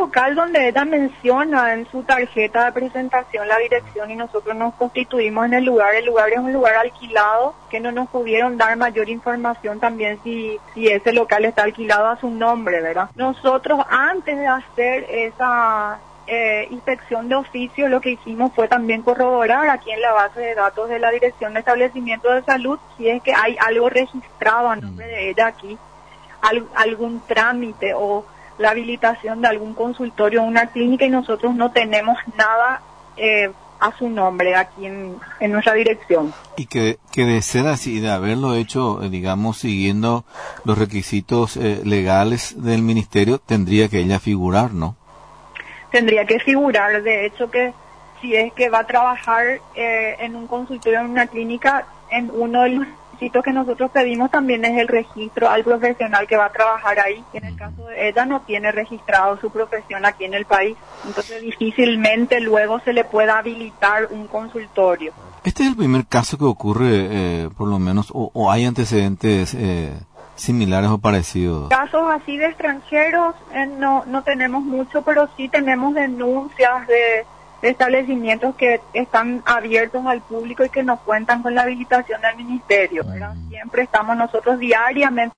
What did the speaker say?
local donde ella menciona en su tarjeta de presentación la dirección y nosotros nos constituimos en el lugar es un lugar alquilado, que no nos pudieron dar mayor información también si ese local está alquilado a su nombre, ¿verdad? Nosotros antes de hacer esa inspección de oficio, lo que hicimos fue también corroborar aquí en la base de datos de la Dirección de Establecimiento de Salud si es que hay algo registrado a nombre de ella aquí, algún trámite o la habilitación de algún consultorio o una clínica, y nosotros no tenemos nada a su nombre aquí en nuestra dirección. Y que de ser así, de haberlo hecho, digamos, siguiendo los requisitos legales del ministerio, tendría que ella figurar, ¿no? Tendría que figurar, de hecho, que si es que va a trabajar en un consultorio, en una clínica, en uno de los requisitos que nosotros pedimos también es el registro al profesional que va a trabajar ahí. En el caso de ella no tiene registrado su profesión aquí en el país, entonces difícilmente luego se le pueda habilitar un consultorio. Este es el primer caso que ocurre, por lo menos, o hay antecedentes similares o parecidos. Casos así de extranjeros no tenemos mucho, pero sí tenemos denuncias de establecimientos que están abiertos al público y que no cuentan con la habilitación del ministerio, ¿verdad? Siempre estamos nosotros diariamente